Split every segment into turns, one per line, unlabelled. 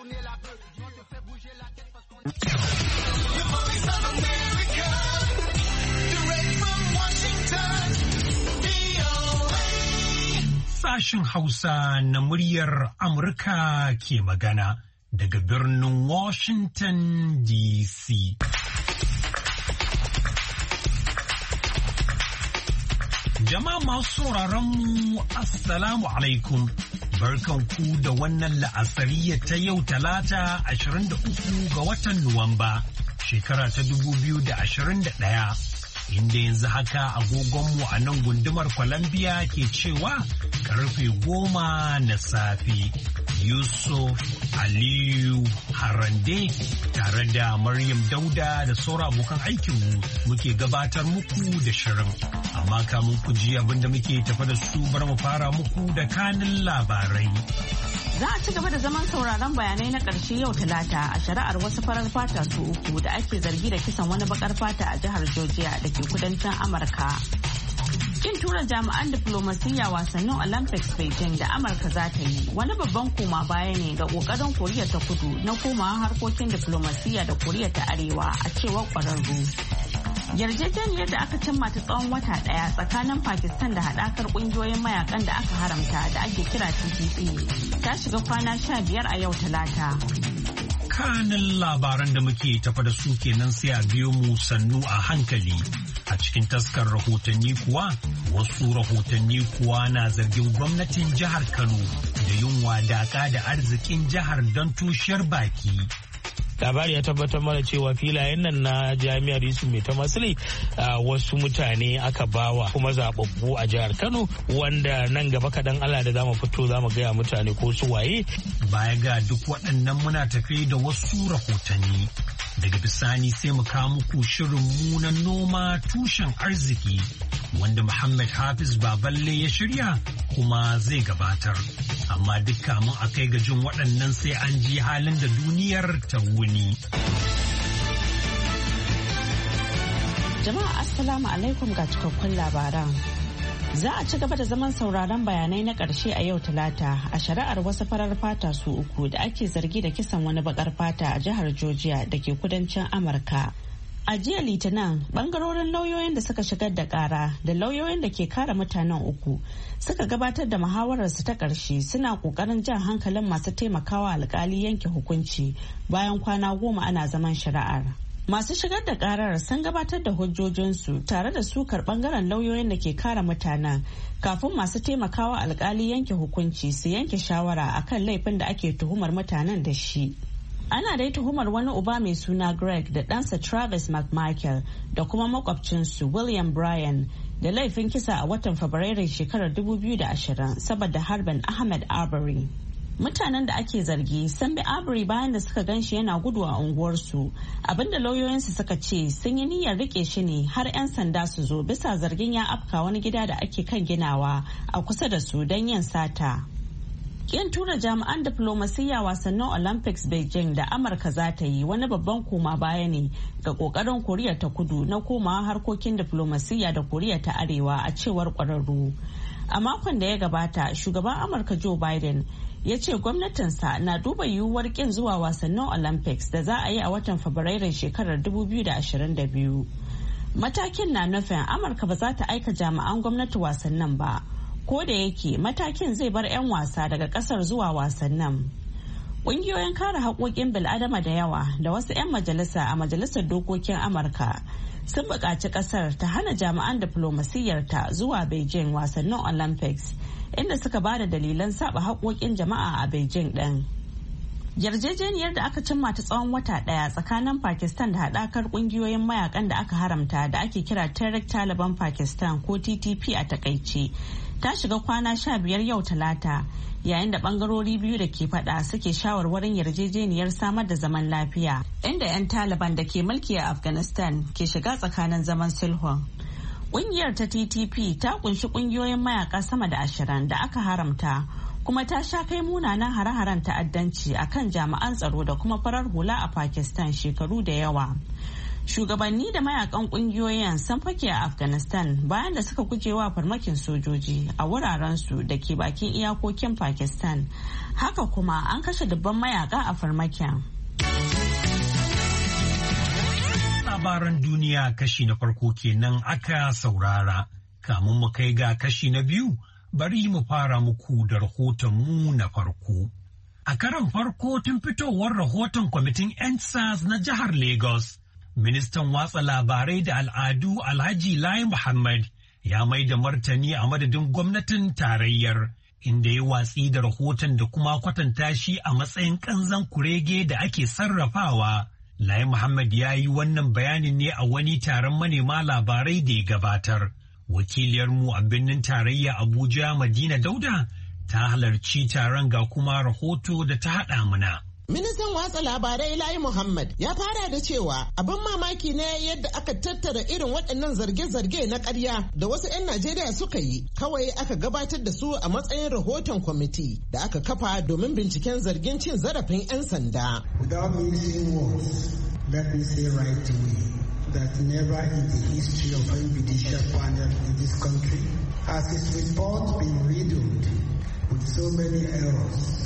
Sashen Hausa na muryar Amurka ke magana daga birnin Washington DC. Jama'a masu sauraronmu, Assalamu alaikum. Barkanku da wannan la'asariya ta yau Talata 23 ga watan Nuwamba, shekara ta 2021. Inda yanzu haka agogonmu a nan gundumar Columbia ke cewa karfe 10 na safe. Yusuf Aliyu Harande tare da Maryam Dauda da sauran abokan aikinmu muke gabatar muku da shirin. Amma kamun ku ji abin da muke tafa da su bar mu fara muku da kanin labarai.
Za a ci gaba da zaman sauraron bayanai na ƙarshe yau Talata a shari'ar wasu farar fata su uku da ake zargi da kisan wani bakar fata a jihar Georgia da ke kudancin Amurka. Kin tura jami'an diplomasiyya wasannin Olympics Beijing da Amurka za ta yi wani babban koma baya ne ga ƙoƙarin Koriya ta Kudu na komawa harkokin diplomasiyya da Koriya ta Arewa a cewar ƙwararru. Yarjejeniyar da aka cimma ta tsawon wata daya tsakanin Pakistan da haɗakar ƙungiyoyin mayakan da aka haramta da ake kira TPP ta shiga kwana 15 a yau Talata.
Kanin labaran da muke tafa da su kenan sai a biyo mu sannu a hankali. A cikin taskar rahotanni kuwa, wasu rahotanni kuwa na zargin gwamnatin jihar Kano da yin wadaka da arzikin jihar don tushiyar baki.
Labari ya tabbatar mana cewa filayen nan na jami'ar Yusuf Mai ta Masli wasu mutane aka bawa kuma zababbu a jihar Kano wanda nan gaba kaɗan Allah da zamu fito zamu gaya mutane ko su waye.
Baya ga duk waɗannan muna tafe da wasu rahotanni. Daga bisani sai mu kawo muku shirin mu na noma tushen arziki wanda Muhammad Hafiz Baballe ya shirya kuma zai gabatar. Amma duk kamun a kai ga jin waɗannan sai an ji halin da duniyar ta wuni.
Jama'a Assalamu alaikum ga cikakkun labaran. Za a ci gaba da zaman sauraron bayanai na ƙarshe a yau Talata a shari'ar wasu farar fata su uku da ake zargi da kisan wani bakar fata a jihar Georgia da ke kudancin Amurka. A jiya Litinin, bangarorin lauyoyin da suka shigar da kara da lauyoyin da ke kare mutanen uku suka gabatar da muhawararsu ta ƙarshe suna ƙoƙarin jan hankalin masu taimakawa alƙali yanke hukunci bayan kwana 10 ana zaman shari'ar. Masu shigar da karar sun gabatar da hujjojinsu tare da sukar bangaren lauyoyin da ke kare mutanen kafin masu taimakawa alƙali yanke hukunci su yanke shawara akan laifin da ake tuhumar mutanen da shi. Ana dai tuhumar wani uba mai suna Greg da ɗansa Travis McMichael da kuma makwabcinsu William Bryan da laifin kisa a watan Fabrairun shekarar 2020 saboda harbin Ahmed Arbery. Mutanen da ake zargi sun bi Arbery bayan da suka ganshi yana gudu a unguwarsu. Abinda lauyoyinsu suka ce sun yi niyyar rike shi ne har 'yan sanda su zo bisa zargin ya afka wani gida da ake kan ginawa a kusa da su don yin sata. Kin tura jami'an diplomasiyya wasannin Olympics Beijing da Amurka za ta yi wani babban koma baya ne ga kokarin Koriya ta Kudu na komawa harkokin diplomasiyya da Koriya ta Arewa a cewar kwararru. A makon da ya gabata, shugaban Amurka Joe Biden ya ce gwamnatinsa na duba yiwuwar kin zuwa wasannin Olympics da za a yi a watan Fabrairun shekarar 2022. Matakin na nufin Amurka ba za ta aika jami'an gwamnati wasannin ba. Ko da yake matakin zai bar 'yan wasa daga kasar zuwa wasannin. Ƙungiyoyin kare haƙoƙin bil'adama da yawa da wasu 'yan majalisa a majalisar dokokin Amurka sun buƙaci ƙasar ta hana jami'an diflomasiyyarta zuwa Beijing wasannin Olympics inda suka ba da dalilan saba haƙoƙin jama'a a Beijing ɗin. Yarjejeniyar da aka cimma ta tsawon wata ɗaya tsakanin Pakistan da haɗakar ƙungiyoyin mayakan da aka haramta da ake kira Tehrik Taliban Pakistan ko TTP a takaice ta shiga kwana 15 yau Talata yayin da bangarori biyu da ke fada suke shawarwarin yarjejeniyar samar da zaman lafiya inda 'yan Taliban da ke mulki a Afghanistan ke shiga tsakanin zaman sulhun. Ƙungiyar ta TTP ta kunshi ƙungiyoyin mayaka sama da 20 da aka haramta kuma ta sha kai munanan hare-haren ta'addanci a kan jami'an tsaro da kuma farar hula a Pakistan shekaru da yawa. Shugabanni da mayakan kungiyoyin sun fake a Afghanistan bayan da suka gujewa farmakin sojoji a wurarensu da ke bakin iyakokin Pakistan. Haka kuma an kashe dubban mayaka a farmakin.
Labaran duniya kashi na farko kenan aka saurara. Kamun mu kai ga kashi na biyu, bari mu fara muku da rahotonmu na farko. A karon farko tun fitowar rahoton kwamitin EndSARS na jihar Lagos, ministan watsa labarai da al'adu Alhaji Lai Muhammad ya mai da martani a madadin gwamnatin tarayyar, inda ya watsi da rahoton da kuma kwatanta shi a matsayin kanzan kurege da ake sarrafawa. Lai Muhammad ya yi wannan bayanin ne a wani taron manema labarai da ya gabatar. Wakiliyarmu a birnin tarayya Abuja Madina Dauda ta halarci taron ga kuma rahoto da ta haɗa mana.
Ministan watsa labarai Lai Muhammad ya fara da cewa abin mamaki ne yadda aka tattara irin waɗannan zarge-zarge na ƙarya da wasu 'yan Najeriya suka yi kawai aka gabatar da su a matsayin rahoton kwamiti da aka kafa domin binciken zargin cin zarafin 'yan sanda.
Without missing words, let me say right away that never in the history of any judicial panel in this country has its report been riddled with so many errors,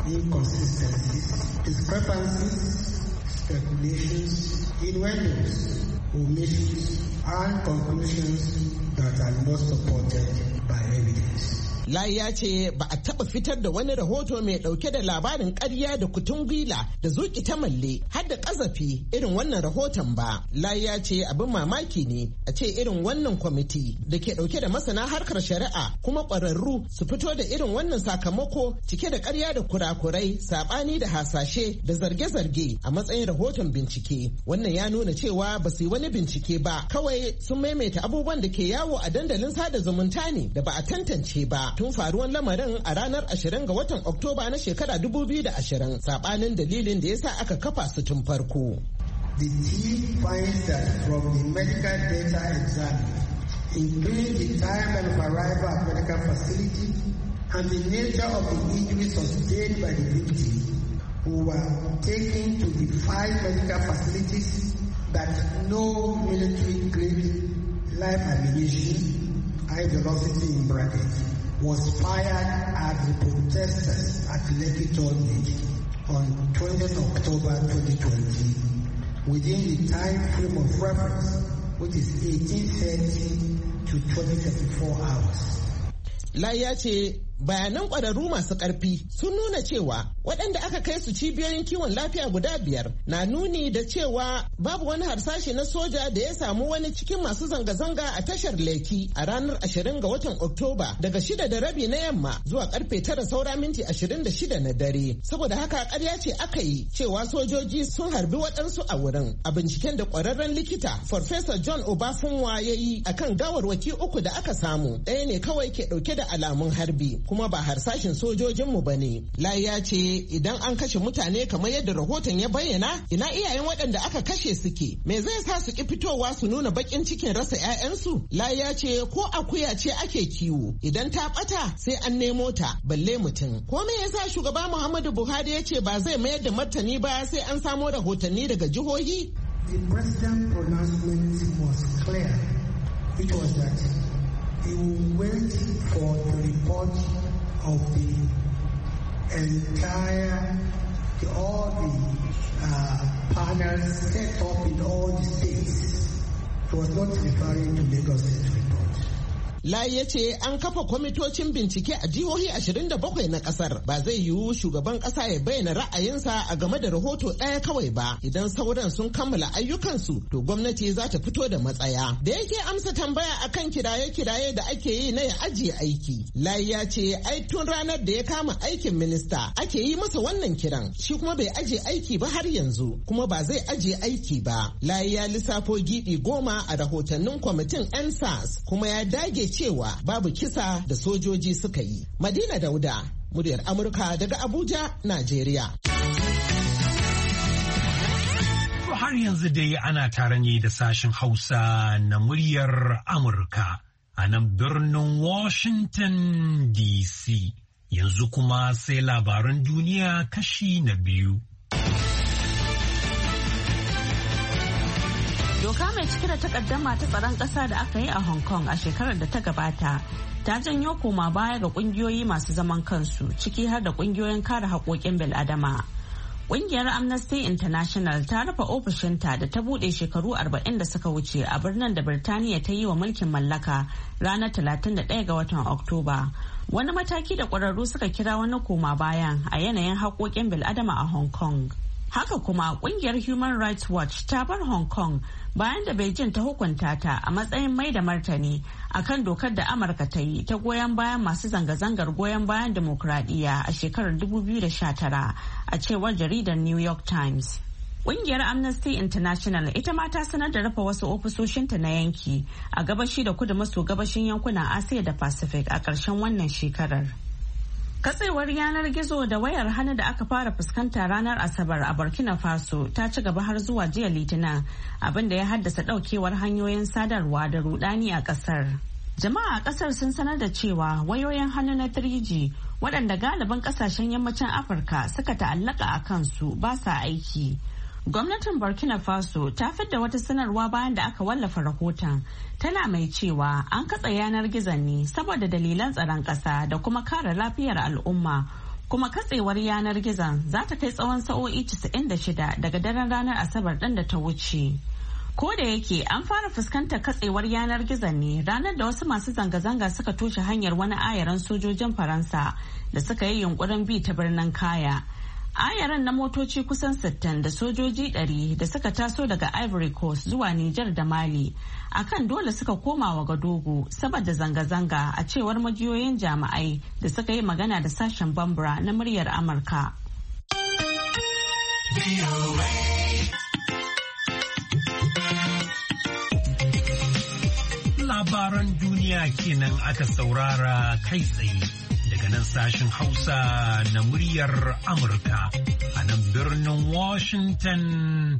inconsistencies, discrepancies, speculations, innuendos, omissions, and conclusions that are not supported by evidence.
Lai ya ce ba a taɓa fitar da wani rahoto mai ɗauke da labarin ƙarya da kutungwila da zuƙi ta malle har da ƙazafi irin wannan rahoton ba. Lai ya ce abin mamaki ne a ce irin wannan kwamiti da ke ɗauke da masana harkar shari'a kuma ƙwararru su fito da irin wannan sakamako cike da ƙarya da kurakurai, saɓani da hasashe da zarge-zarge a matsayin rahoton bincike. Wannan ya nuna cewa ba su yi wani bincike ba, kawai sun maimaita abubuwan da ke yawo a dandalin sada zumunta ne da ba a tantance ba. Tun faruwan lamarin a ranar 20 ga watan Oktoba na shekara 2020 sabanin dalilin da ya sa aka kafa su tun farko.
The team finds that from the medical data examined, including the time of arrival at medical facility and the nature of the injuries sustained by the victim, who were taken to the 5 medical facilities, that no military-grade live ammunition, high velocity in brackets, was fired at the protesters at Lekki Tollgate on 20th October 2020 within the time frame of reference, which is 1830 to 2034 hours.
Lai ya ce bayanan ƙwararru masu ƙarfi sun nuna cewa waɗanda aka kai su cibiyoyin kiwon lafiya guda 5 na nuni da cewa babu wani harsashi na soja da ya samu wani cikin masu zanga-zanga a tashar Lekki a ranar 20 ga watan Oktoba daga 6:30 na yamma zuwa karfe 9 saura minti 26 na dare. Saboda haka ƙarya ce aka yi cewa sojoji sun harbi waɗansu a wurin. A binciken da ƙwararren likita Farfesa John Obafunwa ya yi akan gawarwaki 3 da aka samu, ɗaya ne kawai ke ɗauke da alamun harbi. Kuma ba harsashin sojojinmu ba ne. Lai ya ce idan an kashe mutane kamar yadda rahoton ya bayyana, ina iyayen waɗanda aka kashe suke? Me zai sa su ki fitowa su nuna baƙin cikin rasa 'ya'yansu? Lai ya ce ko akuya ce ake kiwo, idan ta ɓata sai an nemo ta, balle mutum. Ko me yasa shugaba Muhammadu Buhari ya ce ba zai mayar da martani ba sai an samo rahotanni daga jihohi?
The president's pronouncement was clear. It was that he will wait for the report of all the panels set up in all the states. He was not referring to Lagos State report.
Lai ya ce an kafa kwamitocin bincike a jihohi 27 na kasar. Ba zai yiwu shugaban kasa ya bayyana ra'ayinsa a game da rahoto ɗaya kawai ba. Idan sauran sun kammala ayyukansu, to gwamnati za ta fito da matsaya. Da yake amsa tambaya akan kiraye-kiraye da ake yi na ya ajiye aiki, Lai ya ce ai tun ranar da ya kama aikin minista ake yi masa wannan kiran. Shi kuma bai ajiye aiki ba har yanzu, kuma ba zai ajiye aiki ba. Lai ya lissafo gibi 10 a rahotannin kwamitin EndSARS, kuma ya dage cewa babu kisa da sojoji suka yi. Madina Dauda, muryar Amurka daga Abuja, Najeriya.
Har yanzu dai ana tare ne da sashen Hausa na muryar Amurka a nan birnin Washington DC. Yanzu kuma sai labaran duniya kashi na biyu.
Doka mai cike da takaddama ta tsaron ƙasa da aka yi a Hong Kong a shekarar da ta gabata ta janyo koma baya ga ƙungiyoyi masu zaman kansu ciki har da ƙungiyoyin kare haƙoƙin bil'adama. Ƙungiyar Amnesty International ta rufe ofishinta da ta buɗe shekaru 40 da suka wuce a birnin da Birtaniya ta yi wa mulkin mallaka ranar 31 ga watan Oktoba. Wani mataki da ƙwararru suka kira wani koma bayan a yanayin haƙoƙin bil'adama a Hong Kong. Haka kuma kungiyar Human Rights Watch ta bar Hong Kong bayan da Beijing ta hukunta ta a matsayin mai da martani akan dokar da Amurka ta yi ta goyon bayan masu zanga-zangar goyon bayan demokradiyya a shekarar 2019 a cewar jaridar New York Times. Kungiyar Amnesty International ita ma ta sanar da rufe wasu ofisoshinta na yanki a gabashi da kudu maso gabashin yankunan Asiya da Pacific a ƙarshen wannan shekarar. Katsewar yanar gizo da wayar hannu da aka fara fuskanta ranar Asabar a Burkina Faso ta ci gaba har zuwa jiya Litinin, abin da ya haddasa daukewar hanyoyin sadarwa da rudani a kasar. Jama'a a kasar sun sanar da cewa wayoyin hannu na 3G waɗanda galibin kasashen yammacin Afirka suka ta'allaka a kansu ba sa aiki. Gwamnatin Burkina Faso ta fidda wata sanarwa bayan da aka wallafa rahoton, tana mai cewa an katse yanar gizon ne saboda dalilan tsaron ƙasa da kuma kare lafiyar al'umma, kuma katsewar yanar gizon za ta kai tsawon sa'o'i 96 daga daren ranar Asabar ɗin da ta wuce. Ko da yake an fara fuskantar katsewar yanar gizon ne ranar da wasu masu zanga-zanga suka toshe hanyar wani ayaran sojojin Faransa da suka yi yunkurin bi ta birnin Kaya. Ayaran na motoci kusan 60 da sojoji 100 da suka taso daga Ivory Coast zuwa Nijar da Mali akan dole suka koma wa Gadogo saboda zanga-zanga a cewar majiyoyin jami'ai da suka yi magana da sashen Bambara na muryar Amurka.
Labaran duniya kenan aka saurara kai tsaye. Daga nan sashen Hausa na muryar Amurka a nan birnin Washington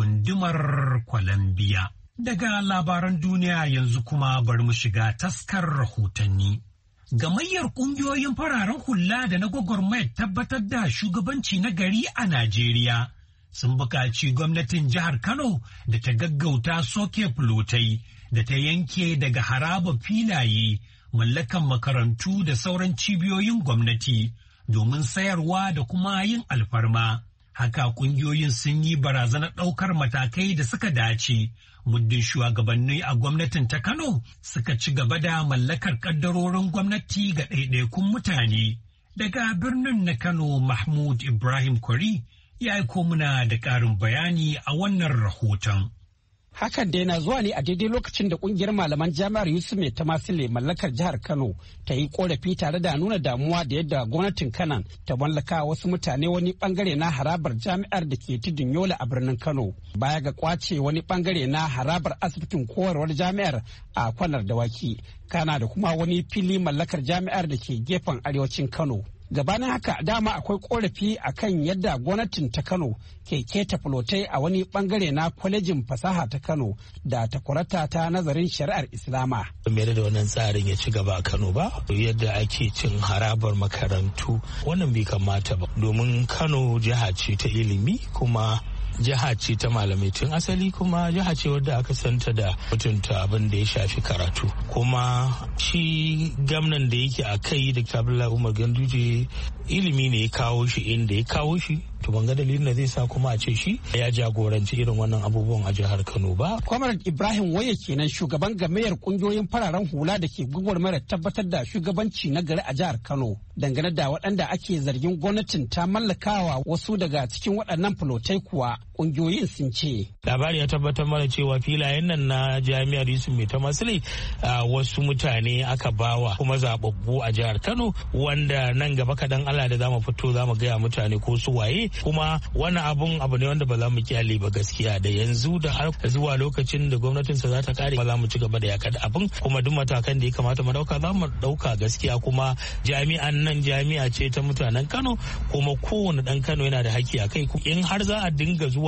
gundumar Columbia. Daga labaran duniya yanzu kuma bari mu shiga taskar rahotanni. Gamayyar ƙungiyoyin fararen hula da na gwagwarmayar tabbatar da shugabanci na gari a Najeriya sun buƙaci gwamnatin jihar Kano da ta gaggauta soke fulotai da ta yanke daga haraba filaye mallakan makarantu da sauran cibiyoyin gwamnati domin sayarwa da kuma yin alfarma. Haka kungiyoyin sun yi barazanar ɗaukar matakai da suka dace. Muddin shugabanni a gwamnatin ta Kano suka ci gaba da mallakar ƙaddarorin gwamnati ga ɗaiɗaikun mutane. Daga birnin na Kano, Mahmud Ibrahim Kwari ya aiko muna da ƙarin bayani a wannan rahoton.
Hakan dai na zuwa ne a daidai lokacin da kungiyar malaman jami'ar Yusuf Mai Tamasile mallakar jihar Kano ta yi korafi tare da nuna damuwa da yadda gwamnatin Kanan ta mallaka wasu mutane wani bangare na harabar jami'ar da ke tudun Yola a birnin Kano baya ga kwace wani bangare na harabar asibitin koyarwar jami'ar a Kwanar Dawaki, kana da kuma wani fili mallakar jami'ar da ke gefen arewacin Kano. Gabanin haka dama akwai korafi akan yadda gwamnatin ta Kano ke keta fulotai a wani bangare na kwalejin fasaha ta Kano da takwarata ta nazarin shari'ar Islama.
Mere da wannan tsarin ya ci gaba a Kano ba, yadda ake cin harabar makarantu wannan bai kamata ba, domin Kano jiha ce ta ilimi kuma jiha ce ta malamai tun asali, kuma jiha ce wadda aka santa da mutunta abin da ya shafi karatu. Kuma shi gwamnan da yake a kai da Abdullahi Umar Ganduje ilimi ne ya kawo shi inda ya kawo shi, to ban ga dalilin da zai sa kuma a ce shi ya jagoranci irin wannan abubuwan a jihar Kano ba.
Comrade Ibrahim Waye kenan shugaban gamayyar kungiyoyin fararen hula da ke gwagwarmayar tabbatar da shugabanci na gari a jihar Kano dangane da waɗanda ake zargin gwamnatin ta mallakawa wasu daga cikin waɗannan fulotai kuwa kungiyoyin sun ce.
Labari ya tabbatar mana cewa filayen nan na jami'ar Yusuf Mai Tamasile wasu mutane aka bawa kuma zababbu a jihar Kano, wanda nan gaba kadan Allah da zamu fito zamu gaya mutane ko su waye, kuma wannan abu ne wanda ba za mu kyale ba gaskiya, da yanzu da har zuwa lokacin da gwamnatin sa za ta kare ba za mu ci gaba da yakar abin, kuma duk matakan da ya kamata mu dauka za mu dauka gaskiya. Kuma jami'an nan jami'a ce ta mutanen Kano, kuma kowane dan Kano yana da haƙƙi a kai. In har za a dinga zuwa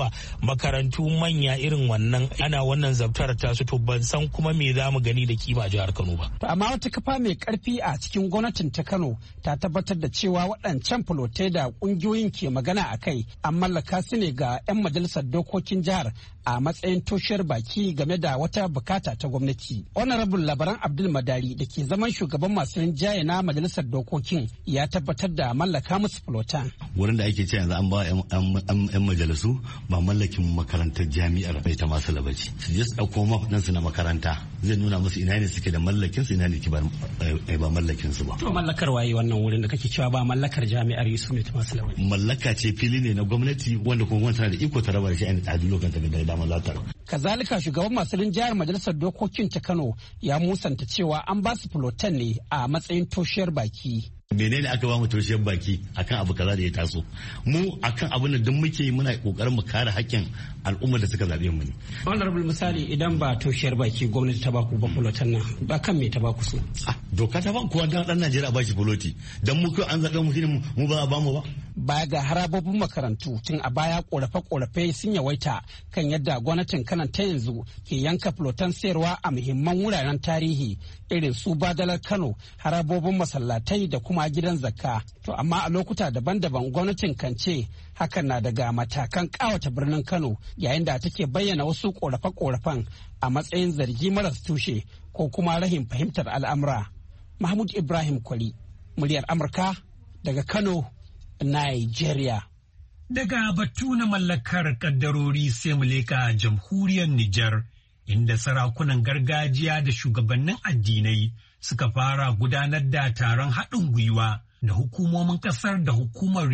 yawa makarantu manya irin wannan ana wannan zabtar ta su to ban san kuma me za mu gani da kima a jihar Kano ba.
To amma wata kafa mai karfi a cikin gwamnatin ta Kano ta tabbatar da cewa waɗancan fulotai da ƙungiyoyin ke magana a kai an mallaka su ne ga 'yan majalisar dokokin jihar a matsayin toshiyar baki game da wata bukata ta gwamnati. Honorable Labaran Abdul Madari da ke zaman shugaban masu rinjaye na majalisar dokokin ya tabbatar da mallaka musu fulotan.
Wurin da ake ce yanzu an ba 'yan majalisu ba mallakin makarantar jami'ar bai ta masu labaci. Su je su ɗauko mafiɗansu na makaranta zai nuna musu ina ne suke da mallakin su ina ne ba mallakin su ba.
To mallakar waye wannan wurin da kake cewa ba mallakar jami'ar Yusuf Mai ta masu labaci.
Mallaka ce fili ne na gwamnati wanda kuma gwamnati tana da iko ta raba da shi a duk lokacin da dama za ta.
Kazalika shugaban masu rinjayar majalisar dokokin ta Kano ya musanta cewa an ba su fulotan ne a matsayin toshiyar baki.
Menene aka ba mu toshiyar baki akan abu kaza da ya taso mu akan abin da duk muke muna kokarin mu kare haƙƙin al'ummar da suka zabe mu ne.
Honorable misali idan ba toshiyar baki gwamnati ta baku ba fulotan nan ba kan me ta baku su?
Doka ta ba kowa dan Najeriya ba shi fuloti dan mu an zabe mu shine mu ba a ba mu ba.
Baya ga harabobin makarantu tun a baya korafe-korafe sun yawaita kan yadda gwamnatin kanan ta yanzu ke yanka fulotan sayarwa a muhimman wuraren tarihi irin su Badalar Kano, harabobin masallatai da kuma gidan zakka. To amma a lokuta daban-daban gwamnatin kan ce hakan na daga matakan kawata birnin Kano yayin da take bayyana wasu korafe-korafen a matsayin zargi maras tushe ko kuma rahin fahimtar al'amura. Mahmud Ibrahim Kwari, muryar Amurka daga Kano, Nigeria.
Daga batu na mallakar kaddarori sai mu leka jamhuriyar Nijar, inda sarakunan gargajiya da shugabannin addinai suka fara gudanar da taron haɗin gwiwa da hukumomin ƙasar da hukumar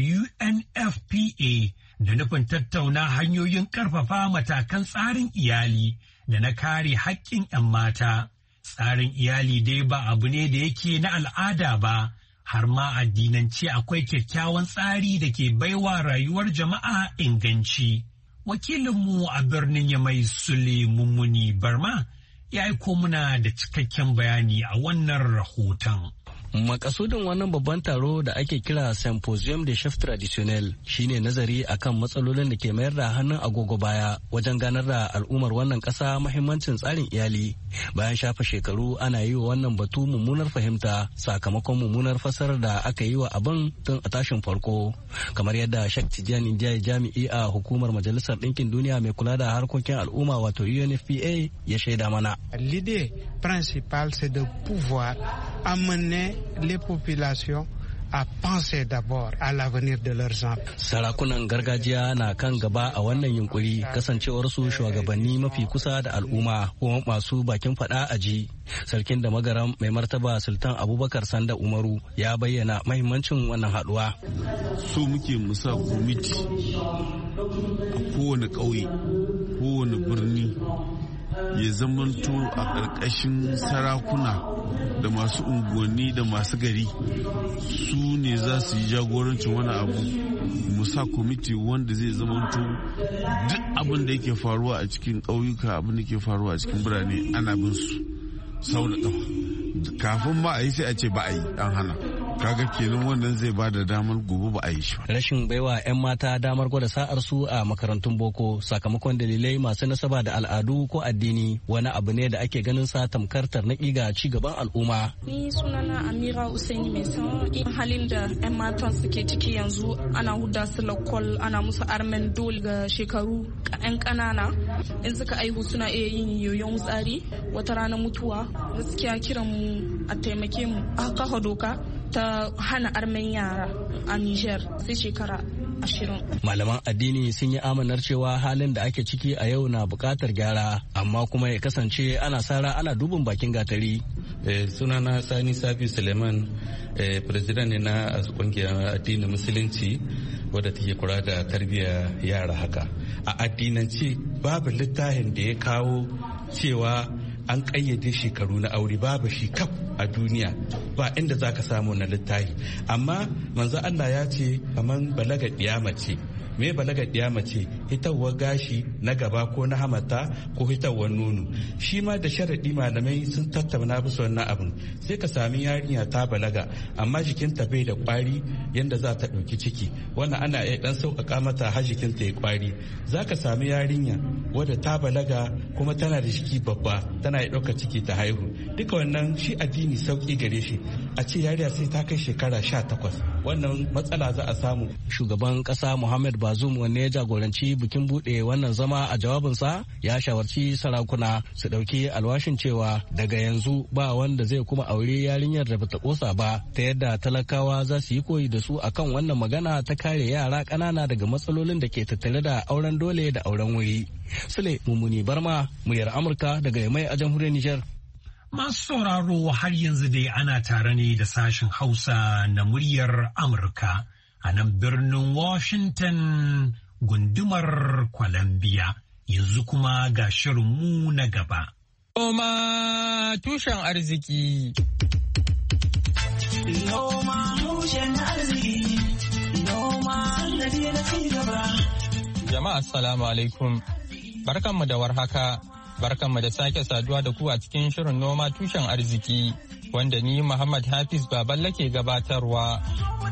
UNFPA da nufin tattauna hanyoyin ƙarfafa matakan tsarin iyali da na kare haƙƙin 'yan mata. Tsarin iyali dai ba abu ne da yake na al'ada ba. Har ma addinance akwai kyakkyawan tsari da ke baiwa rayuwar jama'a inganci. Wakilinmu a birnin Yamai Sule Mummuni Barma ya aiko muna da cikakken bayani a wannan rahoton.
Makasudin wannan babban taro da ake kira Symposium de Chef Traditionnel shine nazari akan matsalolin da ke mayar da hannun agogo baya wajen ganar da al'ummar wannan ƙasa mahimmancin tsarin iyali. Bayan shafa shekaru ana yi wa wannan batu mummunar fahimta sakamakon mummunar fasarar da aka yi wa abin tun a tashin farko. Kamar yadda Sheikh Tidiane Ndiaye jami'i a hukumar Majalisar Ɗinkin Duniya mai kula da harkokin al'umma wato UNFPA ya shaida mana.
L'idée principale c'est de pouvoir amener les populations à penser d'abord à l'avenir de leurs enfants.
Sarakunan gargajiya na kan gaba a wannan yunkuri kasancewar su shugabanni mafi kusa da al'umma kuma masu bakin fada a ji. Sarkin da magaram mai martaba Sultan Abubakar Sanda Umaru ya bayyana mahimmancin wannan haduwa.
So muke musa komiti a kowane ƙauye, kowane birni ya zamanto a ƙarƙashin sarakuna da masu unguwanni da masu gari su ne za su yi jagorancin wani abu musa kwamiti wanda zai zamanto duk abin da yake faruwa a cikin ƙauyuka abin da ke faruwa a cikin birane ana bin su sau da ƙafa kafin ma a yi sai a ce ba a yi an hana kaga kenan wannan zai ba da damar gobe ba a yi shi.
Rashin baiwa 'yan mata damar gwada sa'ar su a makarantun boko sakamakon dalilai masu nasaba da al'adu ko addini wani abu ne da ake ganin sa tamkar tarnaƙi ga ci gaban al'umma.
Ni sunana Amira Usaini mai san halin da 'yan matan suke ciki yanzu ana huda su lakwal ana musu armen dole ga shekaru 'yan ƙanana in suka aihu suna iya yin yoyon tsari wata rana mutuwa gaskiya kiran mu a taimake mu a kafa doka ta hana armen yara a Niger sai shekara 20.
Malaman addini sun yi amanar cewa halin da ake ciki a yau na bukatar gyara amma kuma ya kasance ana sara ana dubin bakin gatari.
Sunana Sani Safi Suleiman, president ne na kungiyar addinin musulunci wadda take kula da tarbiyyar yara haka. A addinance babu littafin da ya kawo cewa an ƙayyade shekaru na aure babu shi kaf a duniya ba inda za ka samu na littafi amma manzo Allah ya ce kaman balaga mace me balaga mace hitawar gashi na gaba ko na hamata ko hitawar nono. Shi ma da sharaɗi malamai sun tattauna bisa wannan abin. Sai ka sami yarinya ta balaga amma jikinta bai da kwari yanda za ta ɗauki ciki, wannan ana iya ɗan sauƙaƙa mata har jikinta ya kwari. Za ka sami yarinya wadda ta balaga kuma tana da jiki babba, tana iya ɗaukar ciki ta haihu. Duka wannan shi addini sauƙi gare shi. A ce yarinya sai ta kai shekara 18, wannan matsala za a samu.
Shugaban ƙasa Muhammad Bazoum wanne ya jagoranci bikin buɗe wannan zama a jawabinsa ya shawarci sarakuna su ɗauki alwashin cewa daga yanzu ba wanda zai kuma aure yarinyar da bata ƙosa ba, ta yadda talakawa za su yi koyi da su akan wannan magana ta kare yara ƙanana daga matsalolin da ke tattare da auren dole da auren wuri. Sule Mummuni Barma, muryar Amurka daga Yamai a jamhuriyar Nijar.
Masu sauraro har yanzu dai ana tare ne da sashen Hausa na muryar Amurka a nan birnin Washington gundumar Columbia. Yanzu kuma ga shirinmu na gaba.
Noma tushen arziki.
Noma tushen arziki. Noma sannadi na ci gaba.
Jama'a assalamu alaikum. Barkanmu da warhaka. Barkanmu da sake saduwa da ku a cikin shirin noma tushen arziki wanda ni Muhammad Hafiz Baballe ke gabatarwa.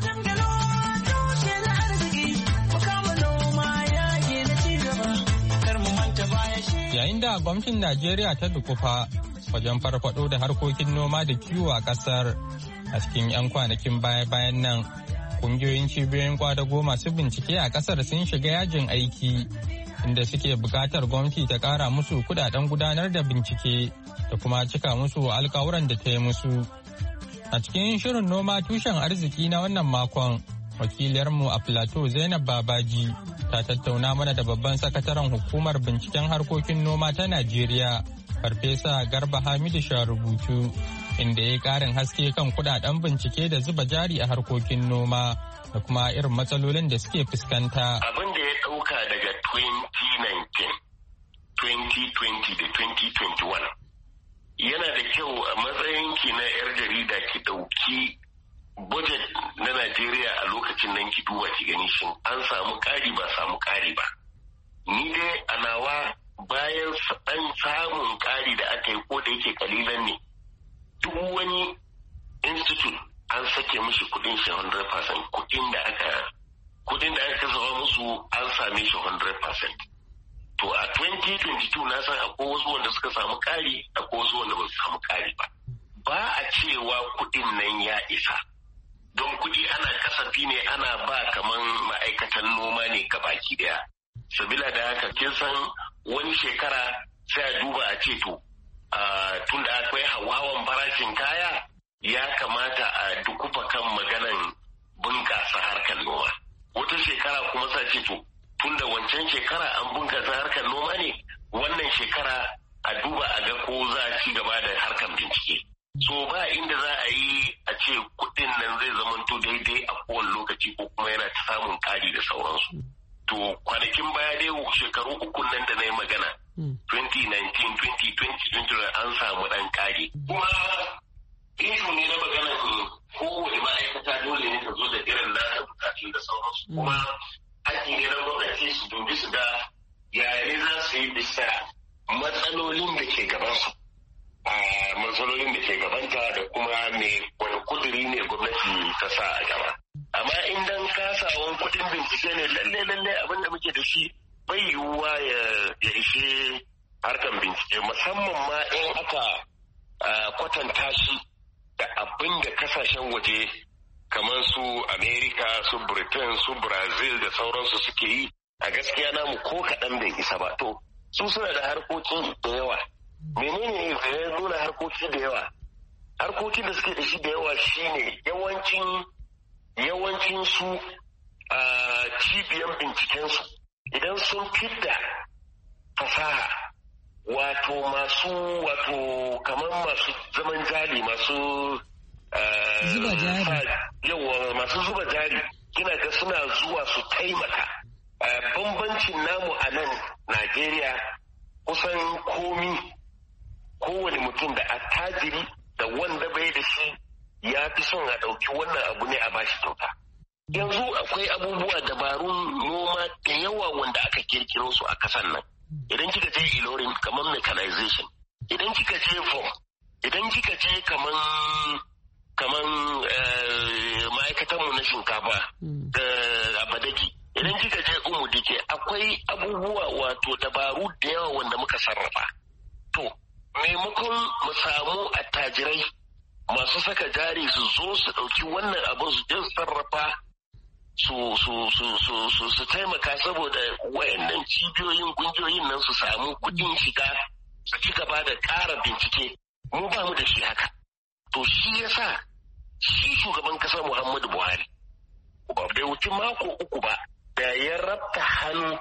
Yayin da gwamnatin Najeriya ta dukufa wajen farfado da harkokin noma da kiwo a kasar a cikin 'yan kwanakin baya-bayan nan, kungiyoyin cibiyoyin kwadago masu bincike a kasar sun shiga yajin aiki inda suke bukatar gwamnati ta kara musu kudaden gudanar da bincike da kuma cika musu alkawuran da ta yi musu. A cikin shirin noma tushen arziki na wannan makon, wakiliyarmu a Plateau Zainab Babaji ta tattauna mana da babban sakataren hukumar binciken harkokin noma ta Najeriya, Farfesa Garba Hamidu Sharubutu, inda ya yi karin haske kan kudaden bincike da zuba jari a harkokin noma da kuma irin matsalolin da suke fuskanta.
Abin da ya ɗauka daga 2019, 2020 da 2021 yana da kyau a matsayin ki na 'yar jarida ki ɗauki budget na Najeriya a lokacin nan ki duba ki gani shin an samu ƙari ba samu ƙari ba. Ni dai a nawa bayan ɗan samun ƙari da aka yi ko da yake kalilan ne, duk wani institute an sake mishi kudin shi 100%, kudin da aka kasawa musu an same shi 100%. To a 2022 na san akwai wasu wanda suka samu kari, akwai wasu wanda ba su samu kari ba. Ba a cewa kudin nan ya isa. Don kudi ana kasafi ne ana ba kaman ma'aikatan noma ne gabaki daya. Sabila da haka kin san wani shekara sai a duba a ce to tunda akwai hawan farashin kaya ya kamata a dukufa kan maganan bunƙasa harkar noma. Wata shekara kuma sa ce to tunda wancan shekara an bunƙasa harkar noma ne, wannan shekara a duba a ga ko za a ci gaba da harkar bincike. So ba inda za a yi a ce kuɗin nan zai zamanto daidai a kowane lokaci ko kuma yana ta samun ƙari da sauransu. To kwanakin baya dai shekaru uku nan da na yi magana 2019, 2020 an samu ɗan ƙari. Kuma ishu ne na magana kowane ma'aikata dole ne ta zo da irin nata bukatu da sauransu. Kuma haƙƙi ne na gwamnati su dubi su ga yare za su yi bisa matsalolin da ke gabansu. Matsalolin da ke gabanta da kuma wani kuduri ne gwamnati ta sa a gaba. Amma in dan kasawan kudin bincike ne lalle abin da muke da shi bai yiwuwa ya ishe harkan bincike, musamman ma in aka kwatanta shi da abin da kasashen waje kamar su Amerika, su Britain, su Brazil da sauransu suke yi. A gaskiya namu ko kaɗan bai isa ba. To su suna da harkoki da yawa. Menene ya nuna harkoki da yawa? Harkokin da suke da shi da yawa shine yawancin su cibiyan bincikensu idan sun fidda fasaha wato kamar masu zaman jari masu
zuba jari
yawa masu zuba jari kina ga suna zuwa su taimaka. Bambancin namu a nan Najeriya kusan kowane mutum da attajiri da wanda bai da shi ya fi son a ɗauki wannan abu ne a bashi kyauta. Yanzu akwai abubuwa dabarun noma noma da yawa wanda aka kirkiro su a kasan nan. Idan kika je Ilorin kamar mechanization, idan kika je Form, idan kika je kaman ma'aikatanmu na shinkafa da abadaki, idan kika je Umudike akwai abubuwa wato dabaru da yawa wanda muka sarrafa. To, maimakon mu samu attajirai masu saka jari su zo su ɗauki wannan abin su je sarrafa su taimaka saboda wayannan cibiyoyin kungiyoyin nan su samu kuɗin shiga su ci gaba da ƙara bincike, mu ba mu da shi haka. To shi yasa shi shugaban ƙasar Muhammadu Buhari ba bai wuce mako uku ba da ya rabta hannu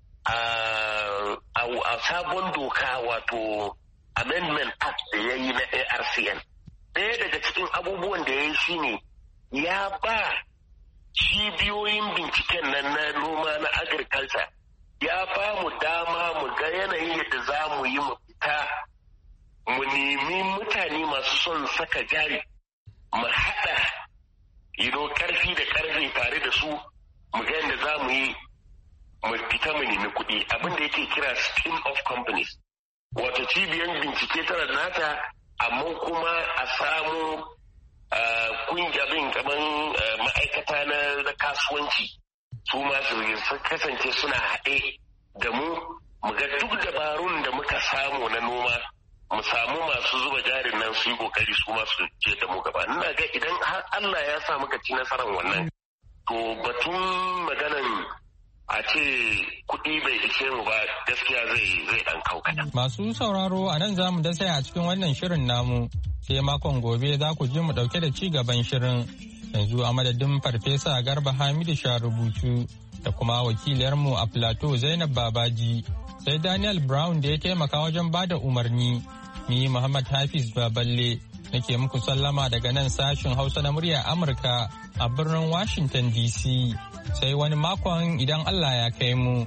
a sabon doka wato Amendment Act da ya yi na ARCN. Ɗaya daga cikin abubuwan da ya yi shine ya ba cibiyoyin binciken nan na noma na agriculture, ya ba mu dama mu ga yanayin yadda za mu yi mu fita mu nemi mutane masu son saka jari mu haɗa ƙarfi da ƙarfe tare da su mu ga yadda za mu yi mu fita mu nemi kuɗi, abin da yake kira scheme of companies. Wato cibiyar bincike tana nata amma kuma a samu kungiyar kamar ma'aikata na kasuwanci su ma su kasance suna haɗe da mu ga duk dabarun da muka samu na noma mu samu masu zuba jarin nan su yi kokari su ma su je da mu gaba. Ina ga idan har Allah ya sa muka ci nasarar wannan to batun maganan a ce kuɗi bai ishe mu ba gaskiya zai ɗan kaukata.
Masu sauraro a nan za mu dasa a cikin wannan shirin namu sai makon gobe za ku ji mu ɗauke da ci gaban shirin. Yanzu a madadin Farfesa Garba Hamidu Sharubutu da kuma wakiliyarmu a Plateau Zainab Babaji sai Daniel Brown da ya taimaka wajen bada umarni. Ni Muhammad Hafiz Baballe nake muku sallama daga nan sashin Hausa na murya Amurka a birnin Washington DC. Sai wani makon idan Allah ya kai mu.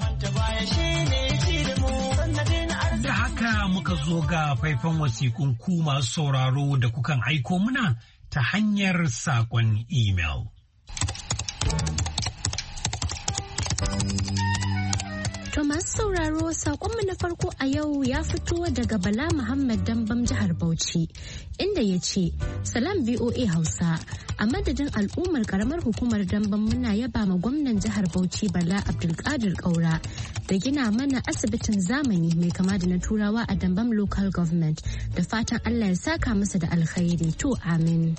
Da haka muka zo ga faifan wasikun ku masu sauraro da kukan aiko muna ta hanyar saƙon email.
To masu sauraro saƙonmu na farko a yau ya fito daga Bala Muhammad Dambam jihar Bauchi inda ya ce, Salam VOA Hausa, a madadin al'ummar karamar hukumar Dambam muna yaba ma gwamnan jihar Bauchi Bala Abdulkadir Kaura da gina mana asibitin zamani mai kama da na Turawa a Dambam Local Government da fatan Allah ya saka masa da alkhairi to amin.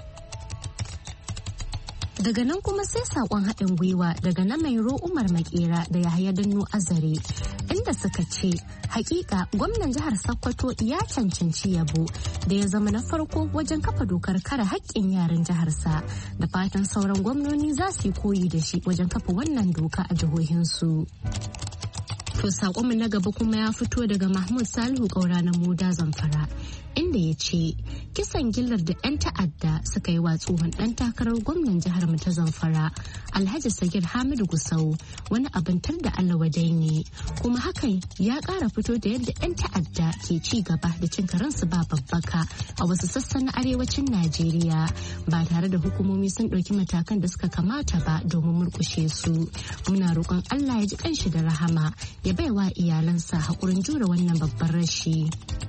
Daga nan kuma sai saƙon haɗin gwiwa daga na Mairo Umar Makera da Yahaya Danno Azare inda suka ce hakika gwamnan jihar Sokoto ya cancanci yabo da ya zama na farko wajen kafa dokar kare haƙƙin yaran jiharsa da fatan sauran gwamnoni za su yi koyi da shi wajen kafa wannan doka a jihohinsu. To saƙonmu na gaba kuma ya fito daga Mahmud Salihu Kaura na Moda Zamfara inda ya ce kisan gillar da 'yan ta'adda suka yi wa tsohon ɗan takarar gwamnan jihar mu ta Zamfara Alhaji Sagir Hamidu Gusau wani abin tar da Allah wadai ne kuma hakan ya ƙara fito da yadda 'yan ta'adda ke ci gaba da cin karansu ba babbaka a wasu sassan na arewacin Najeriya ba tare da hukumomi sun ɗauki matakan da suka kamata ba domin murƙushe su. Muna roƙon Allah ya ji kanshi da rahama ya baiwa iyalansa haƙurin jure wannan babban rashi.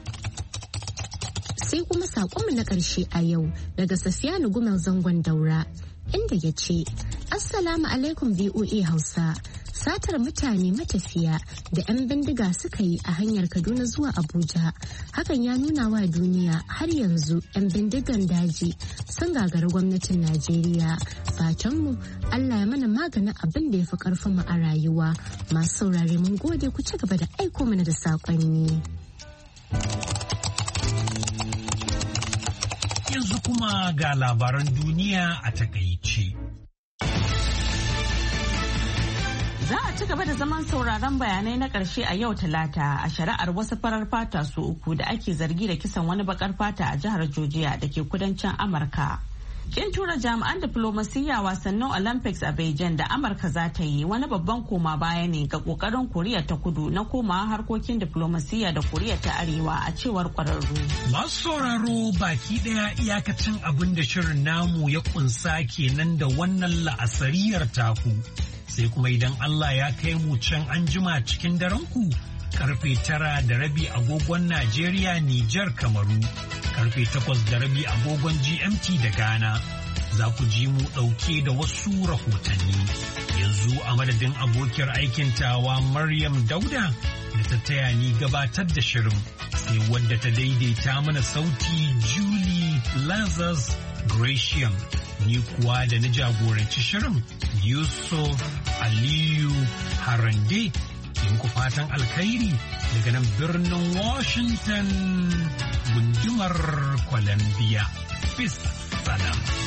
Sai kuma saƙonmu na ƙarshe a yau daga Safiyanu Gumel Zangon Daura inda ya ce, Assalamu alaikum VOA Hausa. Satar mutane matafiya da 'yan bindiga suka yi a hanyar Kaduna zuwa Abuja. Hakan ya nuna wa duniya har yanzu 'yan bindigan daji sun gagari gwamnatin Najeriya. Fatanmu Allah ya mana maganin abin da ya fi ƙarfin mu a rayuwa. Masu saurare mun gode ku ci gaba da aiko mana da saƙonni.
Yanzu kuma ga labaran duniya a takaice.
Za a ci gaba da zaman sauraron bayanai na ƙarshe a yau Talata a shari'ar wasu farar fata su uku da ake zargi da kisan wani bakar fata a jihar Georgia da ke kudancin Amurka. Kin tura jami'an diflomasiyya wasannin Olympics a Beijing da Amurka za ta yi wani babban koma baya ne ga kokarin Koriya ta Kudu na komawa harkokin diflomasiyya da Koriya ta Arewa a cewar kwararru.
Masu sauraro baki daya iyakacin abin da shirin namu ya kunsa kenan da wannan la'asariyar taku. sai kuma idan Allah ya kai mu can anjima cikin daren ku karfe 9:30 agogon Najeriya, Nijar, Kamaru, karfe 8:30 agogon GMT da Ghana. Za ku ji mu ɗauke da wasu rahotanni. Yanzu a madadin abokiyar aikin tawa Maryam Dauda da ta taya ni gabatar da shirin, sai wadda ta daidaita mana sauti Julie Lazarus Gratiam. Ni kuwa da na jagoranci shirin Yusuf Aliyu Harande. Muku fatan alkhairi daga nan birnin Washington gundumar Columbia. Peace. Salam.